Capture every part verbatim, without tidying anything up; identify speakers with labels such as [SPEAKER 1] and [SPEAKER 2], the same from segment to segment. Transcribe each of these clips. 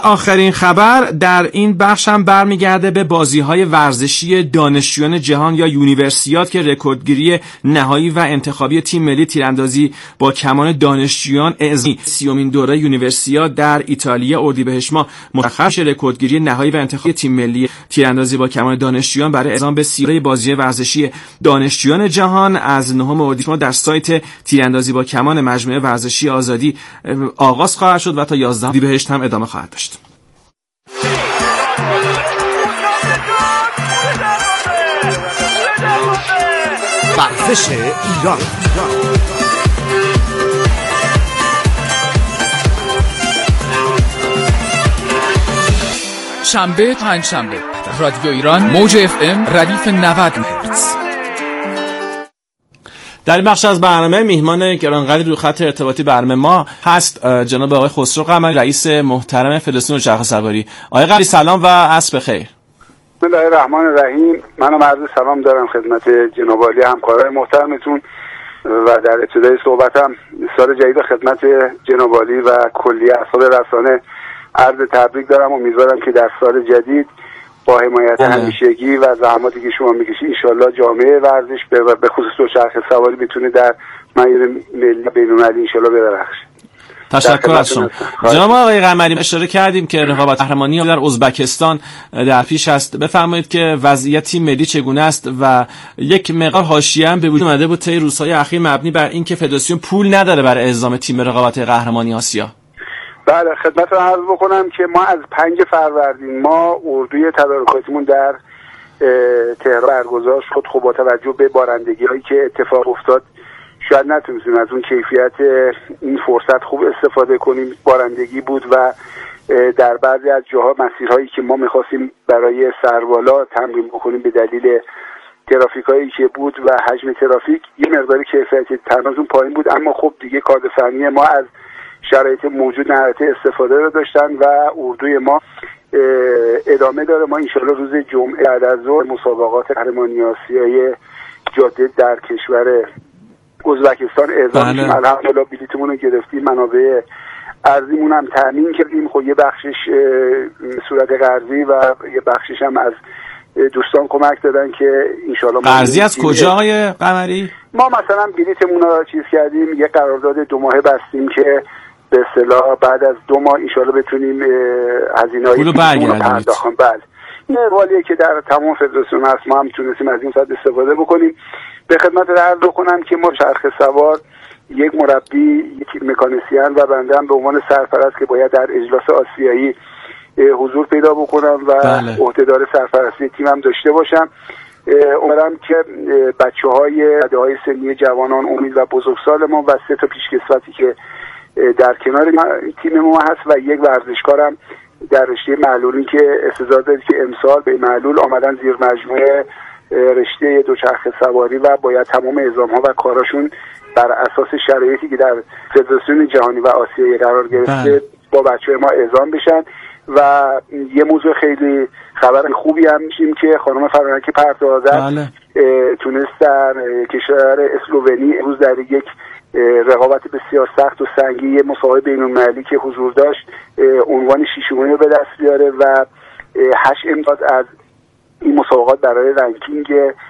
[SPEAKER 1] آخرین خبر در این بخش هم برمیگرده به بازی‌های ورزشی دانشجویان جهان یا یونیورسیاد که رکوردگیری نهایی و انتخابی تیم ملی تیراندازی با کمان دانشجویان اعزامی سیومین دوره یونیورسیاد در ایتالیا اردیبهشت ماه مشخص شد. رکوردگیری نهایی و انتخابی تیم ملی تیراندازی با کمان دانشجویان برای اعزام به سیره بازی ورزشی دانشجویان جهان از نهم اردیبهشت ماه در سایت تیراندازی با کمان مجموعه ورزشی آزادی آغاز خواهد شد و تا یازدهم اردیبهشت هم ادامه خواهد داشت.
[SPEAKER 2] ورزش ایران.
[SPEAKER 3] شنبه پنج شنبه رادیو ایران موج اف ام ردیف نود مهرتز.
[SPEAKER 1] در این بخش از برنامه میهمان گرانقدری رو خط ارتباطی برنامه ما هست جناب آقای خسرو قمری، رئیس محترم فدراسیون دوچرخه سواری. آقای قمری سلام و عصر بخیر.
[SPEAKER 4] بسم الله الرحمن الرحیم. منم عرض سلام دارم خدمت جناب عالی همکارای محترمتون و در ابتدای صحبتم سال جدید خدمت جناب عالی و کلیه اصحاب رسانه عرض تبریک دارم. امیدوارم که در سال جدید با حمایت همیشگی و زحماتی که شما میکشید انشالله جامعه ورزش به خصوص دوچرخه سواری بتونه در معیار ملی بین‌المللی انشالله بدرخشه.
[SPEAKER 1] تشکر از شما. جناب آقای قمری اشاره کردیم که رقابت قهرمانی در ازبکستان در پیش است. بفرمایید که وضعیت تیم ملی چگونه است و یک مقدار حاشیه هم به وجود اومده بود طی روزهای اخیر مبنی بر اینکه فدراسیون پول نداره برای اعزام تیم رقابت قهرمانی آسیا.
[SPEAKER 4] بله خدمتتون عرض بکنم که ما از پنج فروردین ما اردوی تدارکاتیمون در تهران برگزار شد. خب با توجه به بارندگی‌هایی که اتفاق افتاد شاید نتونستیم از اون کیفیت این فرصت خوب استفاده کنیم. بارندگی بود و در بعضی از جاها مسیرهایی که ما می‌خواستیم برای سربالا تمرین بکنیم به دلیل ترافیکایی که بود و حجم ترافیک یه مقداری کیفیت تمرینمون پایین بود، اما خب دیگه کادر فنی ما از شرایط موجود نهایت استفاده رو داشتن و اردوی ما ادامه داره. ما انشالله روز جمعه بعد از ظهر مسابقات قهرمانی آسیای جاده در کشور ازبکستان اعزام میشیم. الحمدلله بلیطمون رو گرفتیم، منابع ارزیمون هم تامین کردیم. خب یه بخشش صورت قرضی و یه بخشش هم از دوستان کمک دادن که انشالله
[SPEAKER 1] قرضی از کجا آقای قمری؟
[SPEAKER 4] ما مثلا بلیطمون رو چیز کردیم، یه قرارداد دو ماهه بستیم که به اصطلاح بعد از دو ماه انشالله بتونیم هزینه‌های
[SPEAKER 1] پولو
[SPEAKER 4] پرداختیم. بله این حوالیه که در تمام فدراسیون هست، ما هم تونستیم از این صد استفاده بکنیم. به خدمت عرض بکنم که ما چرخه سوار یک مربی، یک مکانیسین و بنده هم به عنوان سرپرست که باید در اجلاس آسیایی حضور پیدا بکنم و عهدهدار سرپرستی تیمم داشته باشم. امیدوارم که بچه‌های رده‌های سنی جوانان، امید و بزرگسال ما و سه تا پیشکسوتی که در کنار تیم ما هست و یک ورزشکارم در رشته معلولی که استعداد داره که امسال به معلول آمدن زیر مجموعه رشته دوچرخه سواری و باید تمام اعزام‌ها و کاراشون بر اساس شرایطی که در فدراسیون جهانی و آسیایی قرار گرفته با بچه‌های ما اعزام بشن. و یه موضوع خیلی خبر خوبی هم میشیم که خانم فرانک پرتوازر تونست در کشور اسلوونی امروز در یک رقابت بسیار سخت و سنگین یه مسابقه بین‌المللی که حضور داشت عنوان ششمین رو به دست بیاره و هشت امتیاز از این مسابقات برای رنکینگ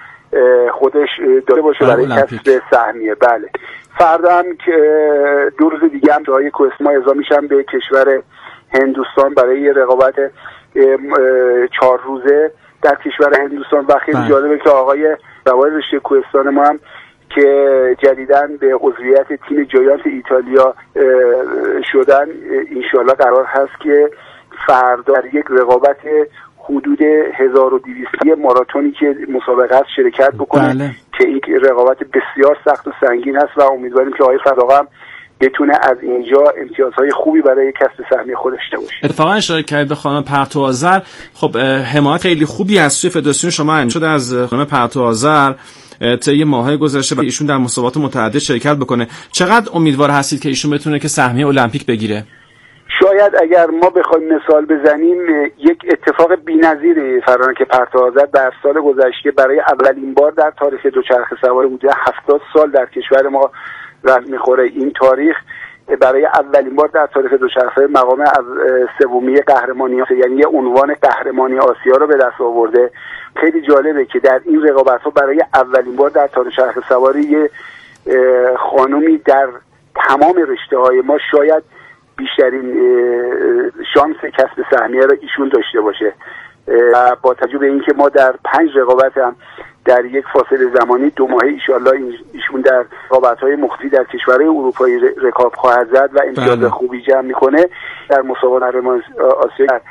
[SPEAKER 4] خودش داره باشه برای کسب سهمیه. بله فردا هم که دو روز دیگه هم جای کوهستان اعزام میشن به کشور هندوستان برای رقابت چهار روزه در کشور هندوستان و خیلی جالبه که آقای روای رشته کوهستان ما هم که جدیداً به عضویت تیم جاینت ایتالیا شدن انشالله قرار هست که فردا در یک رقابت حدود هزار و دویست ماراتونی که مسابقه است شرکت بکنه. بله. که این رقابت بسیار سخت و سنگین است و امیدواریم که آقای فراغ هم بتونه از اینجا امتیازهای خوبی برای کسب سهمیه خودش داشته باشه.
[SPEAKER 1] اتفاقا اشاره کرد به خانم پرتوازر. خب حمایت خیلی خوبی از سوی فدراسیون شما انجام شده از خانم پرتوازر طی ماه‌های گذشته و ایشون در مسابقات متعدد شرکت بکنه. چقدر امیدوار هستید که ایشون بتونه که سهمیه المپیک بگیره؟
[SPEAKER 4] شاید اگر ما بخوایم مثال بزنیم یک اتفاق بی‌نظیر فرانک پرتوازر در سال گذشته برای اولین بار در تاریخ دوچرخه سواری بوده. هفتاد سال در کشور ما راه میخوره این تاریخ برای اولین بار در تاریخ دوچرخه مقام سومی قهرمانی آسیا، یعنی یه عنوان قهرمانی آسیا رو به دست آورده. خیلی جالبه که در این رقابت‌ها برای اولین بار در تاریخ چرخ سواری یه خانومی در تمام رشته‌های ما شاید بیشترین شانس کسب سهمیه رو ایشون داشته باشه و با توجه به اینکه ما در پنج رقابت هم در یک فاصله زمانی دو ماهه ایشالله ایشون در رقابت‌های مختلفی در کشورهای اروپایی رکاب خواهد زد و امتیاز خوبی جمع میکنه. در مسابقات قهرمانی آسیا در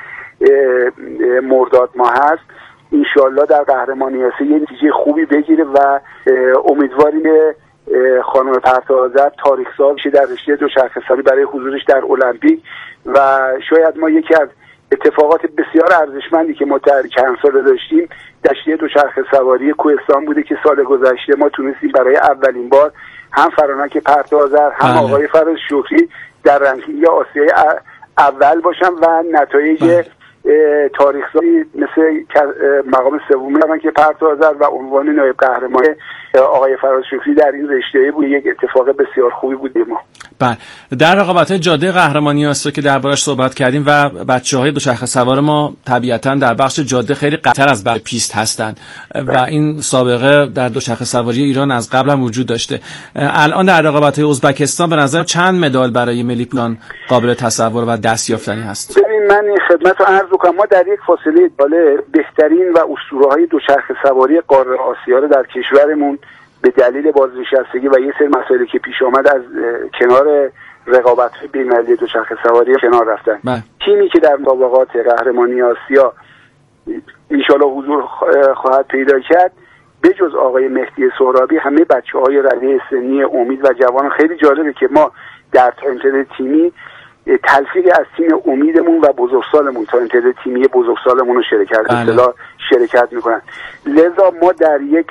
[SPEAKER 4] مرداد ماه هست، انشالله در قهرمانی آسیا یه نتیجه خوبی بگیره و امیدواریم خانم پرتوازد تاریخ ساز بشه در رشته دوچرخه سواری برای حضورش در المپیک و شاید ما یکی از اتفاقات بسیار ارزشمندی که ما در چند سال داشتیم رشته دوچرخه سواری کوهستان بوده که سال گذشته ما تونستیم برای اولین بار هم فرانک پرتوازد هم آقای فراز شکری در رنکینگ آسیای اول باشن و نتایج تاریخ سازی مثل مقام سومی فرانک پرتوازد و عنوان نایب قهرمان آقای فراز شکری در این رشته بود یک اتفاق بسیار خوبی بود ما.
[SPEAKER 1] بله، در رقابت‌های جاده قهرمانی آسیا که دربارش صحبت کردیم و بچه‌های دوچرخه سوار ما طبیعتاً در بخش جاده خیلی قطر از بر پیست هستند و این سابقه در دوچرخه سواری ایران از قبل هم وجود داشته. الان در رقابت‌های ازبکستان به نظر چند مدال برای ملی پلان قابل تصور و دستیافتنی هست؟
[SPEAKER 4] ببین من این خدمت رو عرض کنم، ما در یک فاصله بالا بهترین و اسطوره‌های دوچرخه سواری قاره آسیا رو در کشورمون به دلیل بازنشستگی و یه سری مسائلی که پیش آمد از کنار رقابت‌های بین‌المللی دوچرخه سواری کنار رفتن.
[SPEAKER 1] بله.
[SPEAKER 4] تیمی که در مسابقات قهرمانی آسیا انشالله حضور خواهد پیدا کرد به جز آقای مهدی سهرابی همه بچه‌های رده سنی امید و جوان. خیلی جالبه که ما در تایم تیمی تلفیقی از تیم امیدمون و بزرگسالمون تا انتظار تیمی بزرگسالمون رو شرکت اصطلاح شرکت میکنن. لذا ما در یک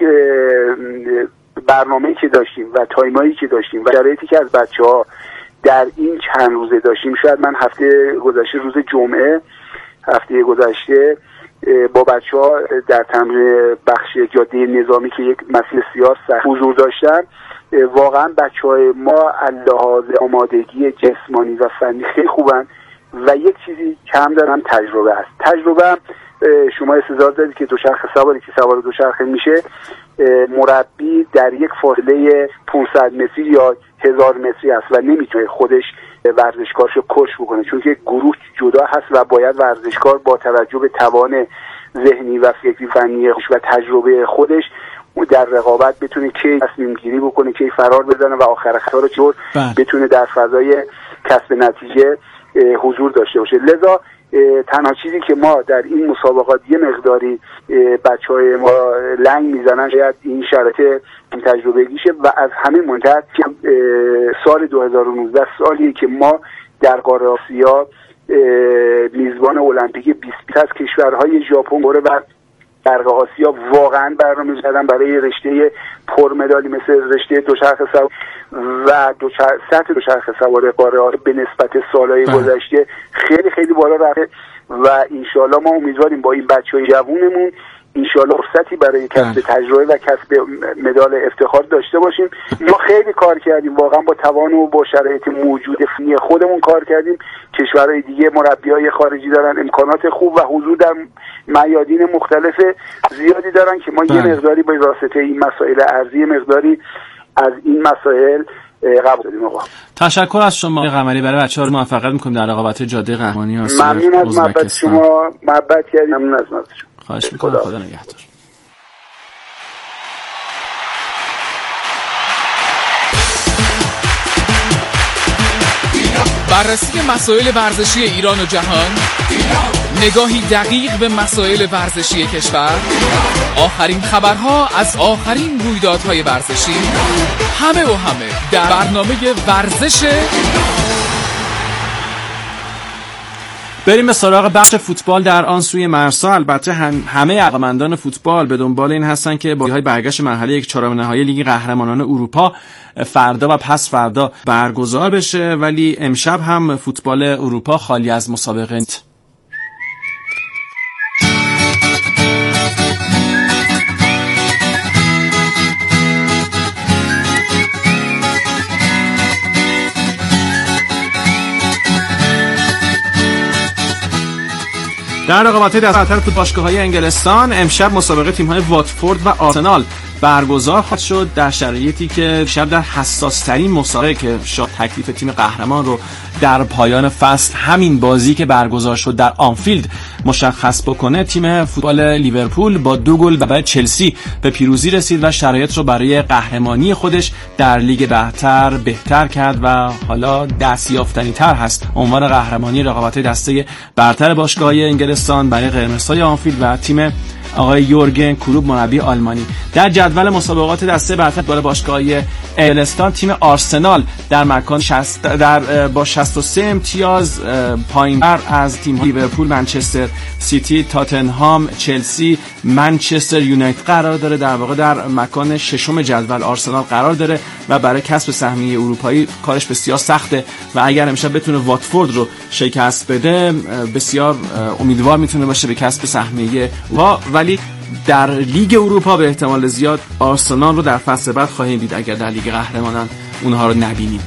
[SPEAKER 4] برنامه‌ای که داشتیم و تایمایی که داشتیم و شرایطی که از بچه‌ها در این چند روزه داشتیم، شاید من هفته گذشته روز جمعه هفته گذشته با بچه‌ها در تمرین بخش جاده نظامی که یک مسیر سیاه حضور داشتم، واقعا بچه‌های ما لحاظ آمادگی جسمانی و فنی خیلی خوبن و یک چیزی کم دارن، تجربه است. تجربه هم شما استظهار دارید که دوچرخه سواری که سوار دوچرخه میشه مربی در یک فاصله پانصد متری یا هزار متری است و نمیتونه خودش ورزشکارشو کش بکنه، چون که گروه جدا هست و باید ورزشکار با توجه به توان ذهنی و فکری فنی و تجربه خودش در رقابت بتونه کی تصمیم گیری بکنه، کی فرار بزنه و آخر خطا رو چطور بتونه در فضای کسب نتیجه حضور داشته باشه. لذا تنها چیزی که ما در این مسابقات یه مقداری بچهای ما لنگ میزنن شاید این شرایط تجربه‌ایشه و از همین منجر سال دو هزار و نوزده سالی که ما در قاره آسیا میزبان المپیک بیست از کشورهای ژاپن، کره و شرق آسیا واقعا برنامه زدن برای رشته پرمدالی مثل رشته دوچرخه سواری و دوچرخه سطح دوچرخه سواری قاره آسیا به نسبت سالهای گذشته خیلی خیلی بالا رفته و انشالله ما امیدواریم با این بچهای جوونمون انشالله فرصتی برای کسب تجربه و کسب مدال افتخار داشته باشیم. ما خیلی کار کردیم، واقعا با توان و با شرایط موجود فنی خودمون کار کردیم. کشورهای دیگه مربیای خارجی دارن امکانات خوب و حضور در میادین مختلف زیادی دارن که ما یه مقداری با واسطه این مسائل ارضی مقداری از این مسائل قبول داریم. آقا
[SPEAKER 1] تشکر از شما قمری، برای بچه‌ها رو موفقیت می‌کنم در رقابت جاده قهرمانی آسیا.
[SPEAKER 4] ممنون از محبت شما، محبت کردید. ممنون از محبت شما.
[SPEAKER 1] خواهش می‌کنم. خدا نگهدار.
[SPEAKER 3] بررسی مسائل ورزشی ایران و جهان، نگاهی دقیق به مسائل ورزشی کشور، آخرین خبرها از آخرین رویدادهای ورزشی، همه و همه در برنامه ورزش.
[SPEAKER 1] بریم به سراغ بخش فوتبال در آن سوی مرسا. البته هم همه علاقه‌مندان فوتبال به دنبال این هستن که بازی‌های برگشت مرحله یک چهارم نهایی لیگ قهرمانان اروپا فردا و پس فردا برگزار بشه، ولی امشب هم فوتبال اروپا خالی از مسابقه نیست. در رقابت‌های دست برتر تو باشگاه‌های انگلستان امشب مسابقه تیم‌های واتفورد و آرسنال برگزار خواهد شد در شرایطی که شب در حساس‌ترین مسابقه که شاید تکلیف تیم قهرمان رو در پایان فصل همین بازی که برگزار شد در آنفیلد مشخص بکنه. تیم فوتبال لیورپول با دو گل برای چلسی به پیروزی رسید و شرایط رو برای قهرمانی خودش در لیگ برتر بهتر کرد و حالا دستیافتنی‌تر هست عنوان قهرمانی رقابت‌های دسته برتر باشگاه‌های انگلستان برای قرمزهای آنفیلد و تیم آقای یورگن کلوپ مربی آلمانی. در جدول مسابقات دسته برتر بالای باشگاه‌های انگلستان تیم آرسنال در مکان شصت در با شصت و سه امتیاز پایین‌تر از تیم لیورپول، منچستر سیتی، تاتنهام، چلسی، منچستر یونایتد قرار داره. در واقع در مکان ششم جدول آرسنال قرار داره و برای کسب سهمیه اروپایی کارش بسیار سخته و اگر امشب بتونه واتفورد رو شکست بده بسیار امیدوار میتونه باشه به کسب سهمیه و ولی در لیگ اروپا به احتمال زیاد آرسنال رو در فصل بعد خواهیم دید اگر در لیگ قهرمانان اونها رو نبینیم.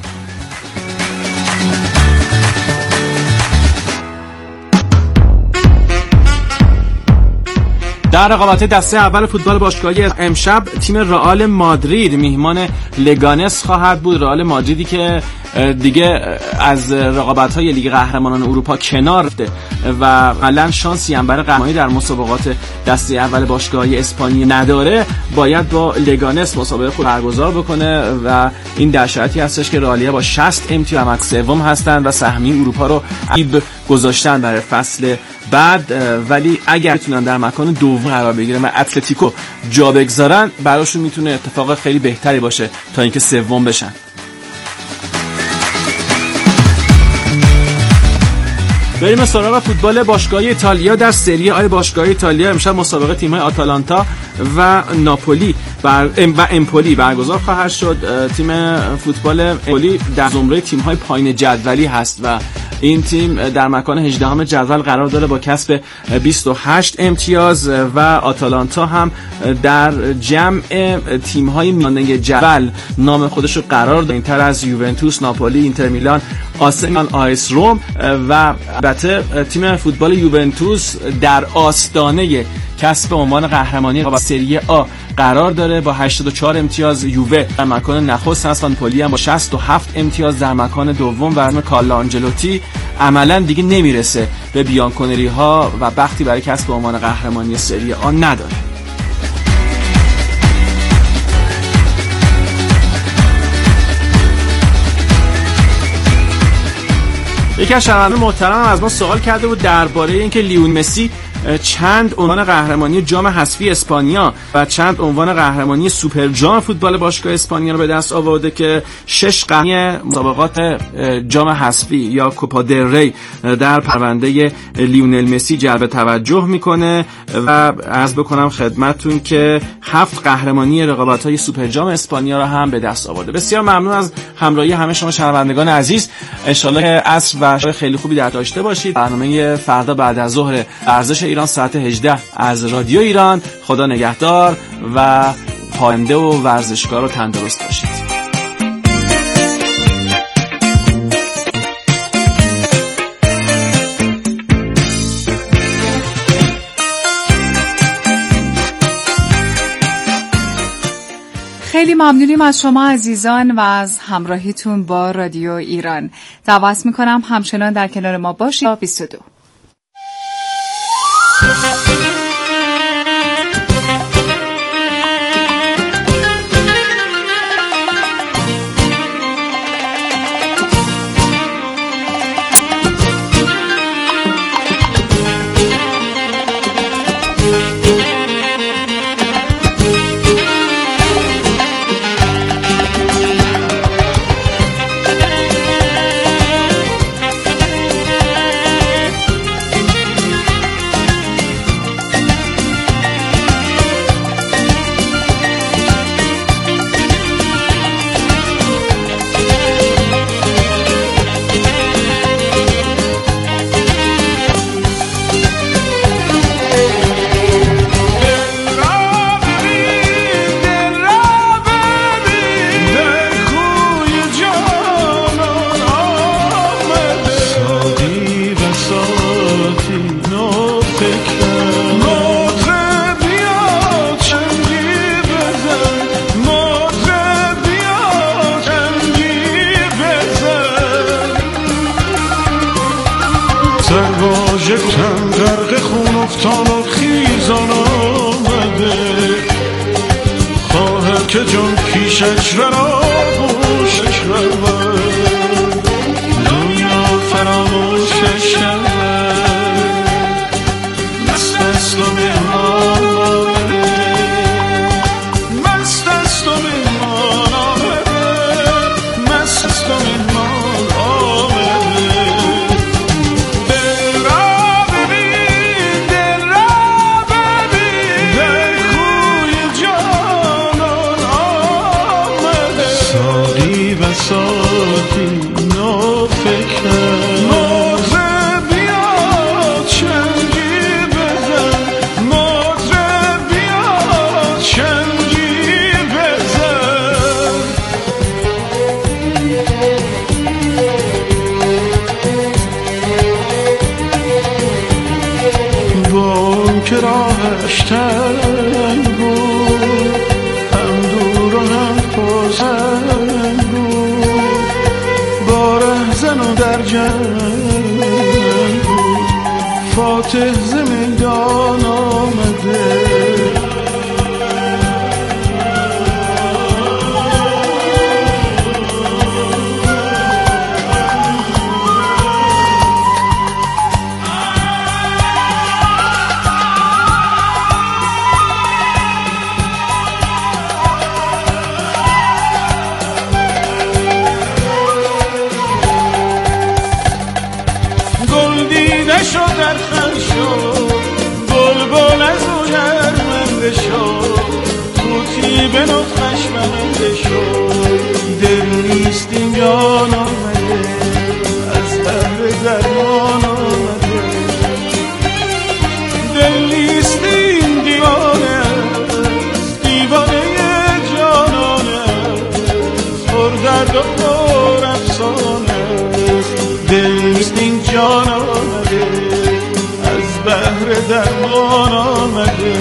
[SPEAKER 1] در رقابت دسته اول فوتبال باشگاهی امشب تیم رئال مادرید میهمان لگانس خواهد بود. رئال مادریدی که دیگه از رقابت‌های لیگ قهرمانان اروپا کنار رفته و علاً شانسی هم برای قهرمانی در مسابقات دسته اول باشگاهی اسپانیا نداره، باید با لگانس مسابقه خود برگزار بکنه و این در شرایطی هستش که رئالیا با شصت امتیاز رقم سوم هستن و سهمیه اروپا رو عیب گذاشتن برای فصل بعد، ولی اگر بتونن در مکان دوم قرار بگیرن و اتلتیکو جا بگذارن براشون میتونه اتفاق خیلی بهتری باشه تا اینکه سوم بشن. بریم سراغ فوتبال باشگاهی ایتالیا. در سری آ باشگاهی ایتالیا امشب مسابقه تیم‌های آتالانتا و ناپولی بر و امپولی برگزار خواهد شد. تیم فوتبال امپولی در زمره تیم‌های پایین جدولی هست و این تیم در مکان هجدهم جدول قرار داره با کسب بیست و هشت امتیاز و آتالانتا هم در جمع تیم‌های میانه جدول نام خودش رو قرار داره، اینتر از یوونتوس، ناپولی، اینتر میلان، آسنال، آیس روم و البته تیم فوتبال یوونتوس در آستانه کسب عنوان قهرمانی سری آ قرار داره با هشتاد و چهار امتیاز. یووه در مکان نخست هست، ناپولی هم با شصت و هفت امتیاز در مکان دوم و اسم کارلو آنجلوتی عملا دیگه نمیرسه به بیانکونری ها و بختی برای کسب عنوان قهرمانی سری آ نداره. یکی از شنوندگان محترم از ما سوال کرده بود درباره اینکه لیون مسی چند عنوان قهرمانی جام حذفی اسپانیا و چند عنوان قهرمانی سوپر جام فوتبال باشگاه اسپانیا رو به دست آورده که شش قهرمانی مسابقات جام حذفی یا کوپا دل ری در پرونده لیونل مسی جلب توجه میکنه و عرض بکنم خدمتتون که هفت قهرمانی رقابت‌های سوپر جام اسپانیا رو هم به دست آورده. بسیار ممنون از همراهی همه شما شنوندگان عزیز. ان شاءالله عصر و شب خیلی خوبی در داشته باشید. برنامه فردا بعد از ظهر ورزش ایران ساعت هجده از رادیو ایران. خدا نگهدار و پاینده و ورزشکار و تندرست باشید.
[SPEAKER 5] خیلی ممنونیم از شما عزیزان و از همراهیتون با رادیو ایران. دعوت میکنم همچنان در کنار ما باشید. بیست و دو
[SPEAKER 6] چون پیشش را گوشش رود دنیا فراموشش شود مست است و مهمان آمده مست است و مهمان آمده مست است و مهمان آمده دل را ببین دل را ببین در کوی جانان آمده ساقی و ساقی نو فکر که راهش تنگ بود هم دور و هم پرسنگ بود با رهزن و در جنگ بود فاتح ز میدان آمده شد در خم شد بلبل از او شرمنده شد طوطی به نطقش بنده شد دل نیست این جان آمده از بهر درمان آمده دل نیست این دیوانه است دیوانه جانانه است پر درد و پر افسانه است دل نیست این جان آمده از بهر درمان آمده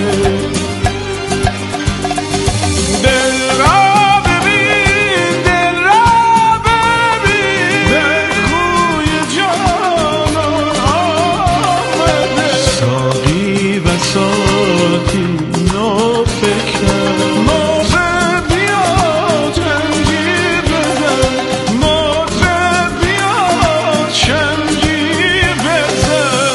[SPEAKER 6] دل را ببین دل را ببین در کوی جانان آمده ساقی و ساقی نو فکر موزه بیا جنگی بزن موزه بیا چنگی بزن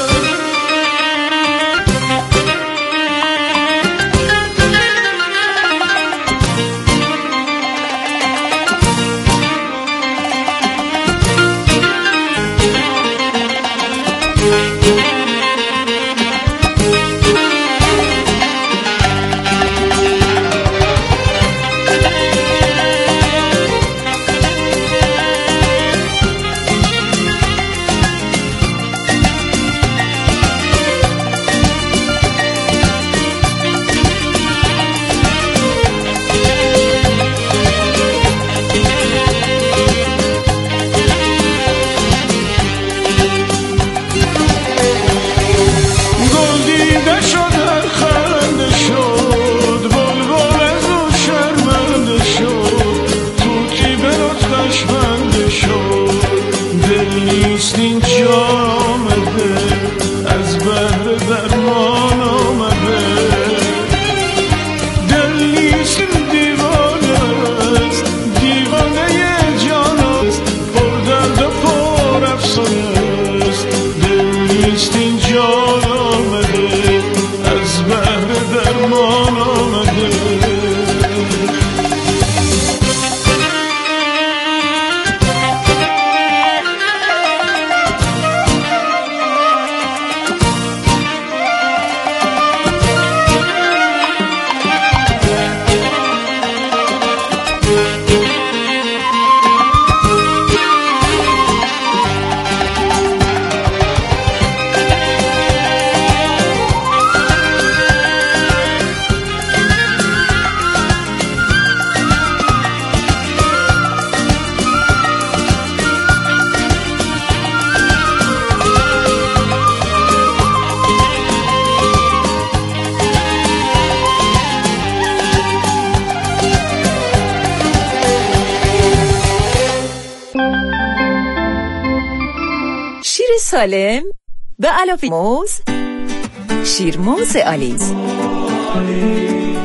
[SPEAKER 7] سالم به علاوه موز شیرموز آلیز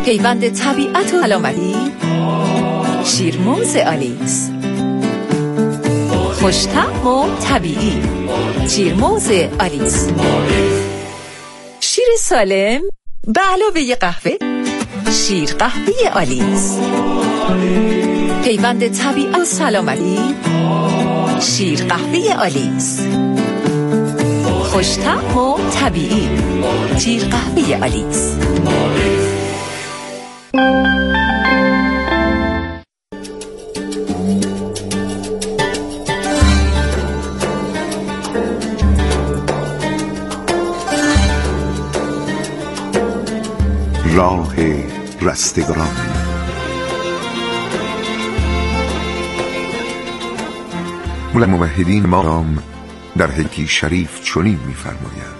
[SPEAKER 7] پیوند طبیعت و سلامتی. شیرموز آلیس، خوش‌طعم و طبیعی. شیرموز آلیس، شیر سالم به علاوه قهوه. شیر قهوه آلیس، پیوند طبیعت و سلامتی. شیر قهوه آلیس، خوش‌طعم و طبیعی. شیر قهوه آلیس.
[SPEAKER 2] راه رستگاران. مولا موحدین مام در حدیث شریف چنین می‌فرمایند: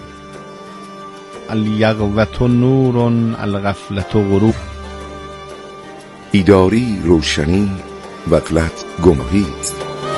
[SPEAKER 8] الیقظة نور، الغفلة غرور.
[SPEAKER 2] بیداری روشنی، غفلت گمراهی است.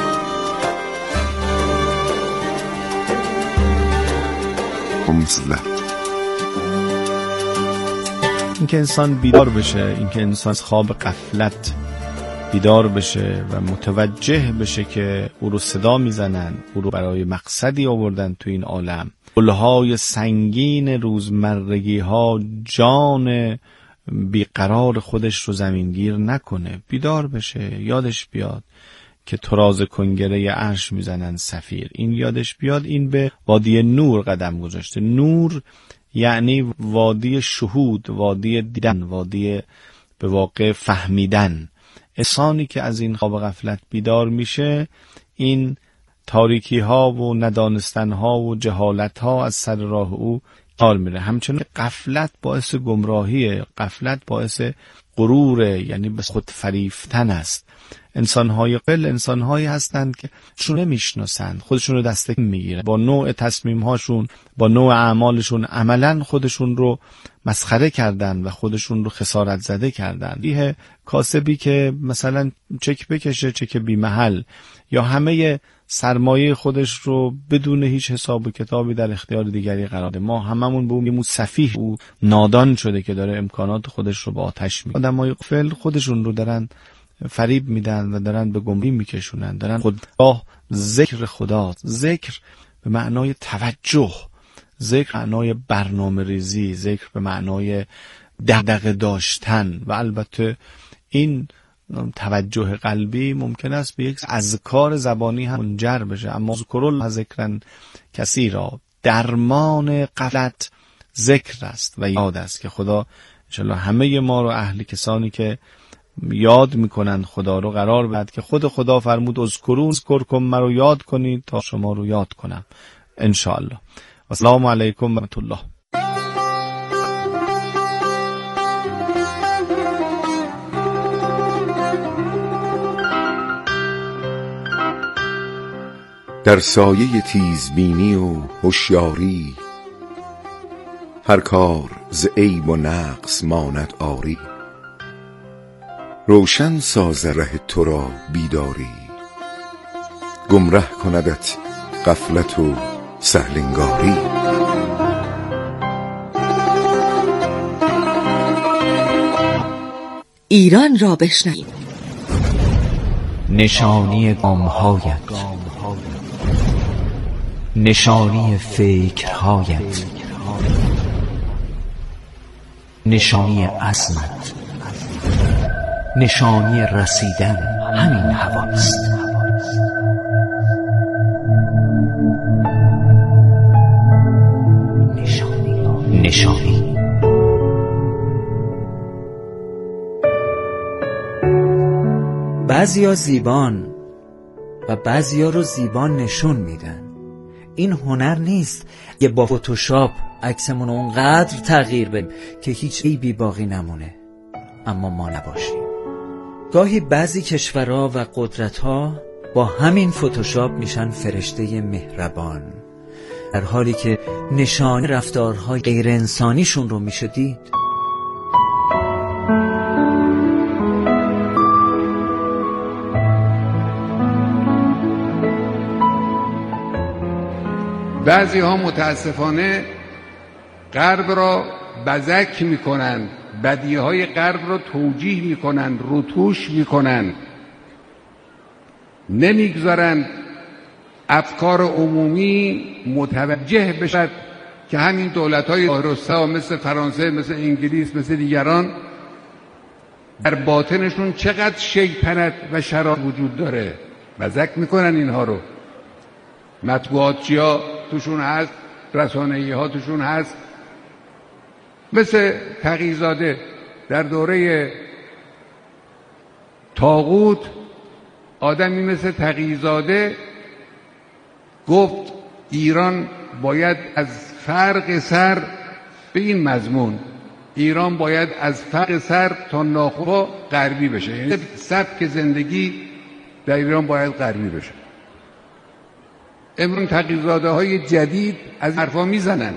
[SPEAKER 8] اینکه انسان بیدار بشه، اینکه انسان از خواب غفلت بیدار بشه و متوجه بشه که او رو صدا میزنن، او رو برای مقصدی آوردن تو این عالم. قلهای سنگین روزمرگی ها جان بیقرار خودش رو زمینگیر نکنه، بیدار بشه، یادش بیاد که تراز کنگره عرش میزنن سفیر. این یادش بیاد این به وادی نور قدم گذاشته. نور یعنی وادی شهود، وادی دیدن، وادی به واقع فهمیدن. انسانی که از این خواب غفلت بیدار میشه، این تاریکی ها و ندانستن ها و جهالت ها از سر راه او کار میره. همچنین غفلت باعث گمراهیه، غفلت باعث غروره، یعنی به خود فریفتن است. انسان‌های قل انسان‌هایی هستند که خودشون نمیشناسند، خودشون رو دست کم میگیرن، با نوع تصمیم‌هاشون، با نوع اعمالشون عملاً خودشون رو مسخره کردن و خودشون رو خسارت زده کردن. یه کاسبی که مثلا چک بکشه، چک بی محل، یا همه سرمایه خودش رو بدون هیچ حساب و کتابی در اختیار دیگری قرار ده. ما هممون به اون سفیه و نادان شده که داره امکانات خودش رو با آتش می‌کنه. آدمای غافل خودشون رو دارن فریب میدن و دارن به گمراهی میکشونن، دارن خدا ذکر خدا، ذکر به معنای توجه، ذکر به معنای برنامه ریزی، ذکر به معنای دغدغه داشتن. و البته این توجه قلبی ممکن است به یک اذکار زبانی هم منجر بشه، اما ذکر ذکرن کثیرا، درمان غفلت ذکر است و یاد است که خدا ان شاءالله همه ما رو اهل کسانی که یاد میکنن خدا رو قرار بده که خود خدا فرمود اذکرون اذکرکم، مرا یاد کنید تا شما رو یاد کنم ان شاء الله. السلام علیکم و رحمت الله.
[SPEAKER 2] در سایه تیزبینی و هوشیاری، هر کار ز عیب و نقص ماند آری. روشن ساز ره تو را بیداری، گمره کندت غفلت و سهلنگاری.
[SPEAKER 7] ایران را بشنویم.
[SPEAKER 9] نشانی گام‌هایت، نشانی فکرهایت، نشانی عزمت، نشانی رسیدن همین هواست. نشانی نشانی
[SPEAKER 10] بعضیا زیبان و بعضیا رو زیبان نشون میدن. این هنر نیست که با فتوشاپ عکسمون اونقدر تغییر بدیم که هیچ عیبی باقی نمونه اما ما نباشیم. گاهی بعضی کشورها و قدرت‌ها با همین فتوشاپ میشن فرشته مهربان، در حالی که نشان رفتارهای غیر انسانیشون رو میشه دید.
[SPEAKER 11] بعضی ها متاسفانه غرب را بزک میکنند بدیهای غرب رو توجیه میکنن، روتوش میکنن، نمیگذارن افکار عمومی متوجه بشد که همین دولت‌های ظاهرالسا مثل فرانسه، مثل انگلیس، مثل دیگران در باطنشون چقدر شیطنت و شرار وجود داره. مزک میکنن اینها رو. مطبوعاتچی‌ها توشون هست، رسانه‌ای‌ها توشون هست. مثل تقی‌زاده در دوره طاغوت، آدمی مثل تقی‌زاده گفت ایران باید از فرق سر به این مضمون، ایران باید از فرق سر تا ناخن غربی بشه، یعنی سبک زندگی در ایران باید غربی بشه. امروز تقی‌زاده های جدید از حرفا میزنن،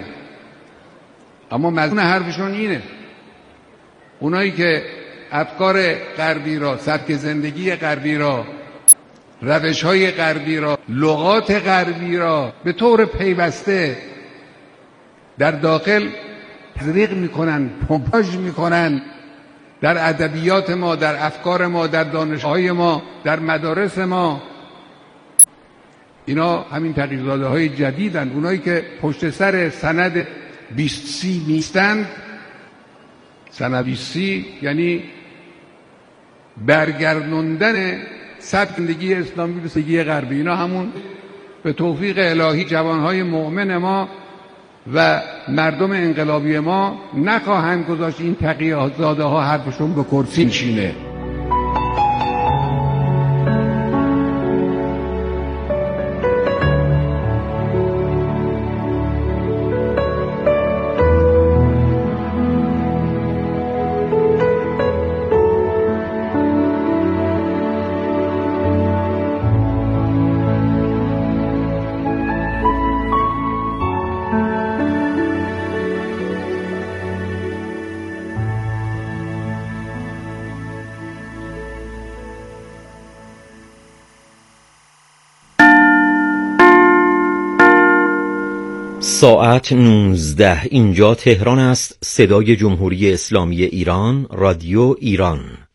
[SPEAKER 11] اما مضمون حرفشون اینه. اونایی که افکار غربی را، سبک زندگی غربی را، روش‌های غربی را، لغات غربی را به طور پیوسته در داخل تزریق میکنن، پمپاژ میکنن در ادبیات ما، در افکار ما، در دانش‌های ما، در مدارس ما. اینا همین تقی‌زاده های جدیدن، اونایی که پشت سر سند بیست سی نیستند. سند بیست سی یعنی برگردوندن سبک زندگی اسلامی به زندگی غربی. اینا همون به توفیق الهی جوانهای مؤمن ما و مردم انقلابی ما نخواهند گذاشت این تقی‌زاده ها حرفشون به کرسی نشینه.
[SPEAKER 12] ساعت نوزده، اینجا تهران است. صدای جمهوری اسلامی ایران، رادیو ایران.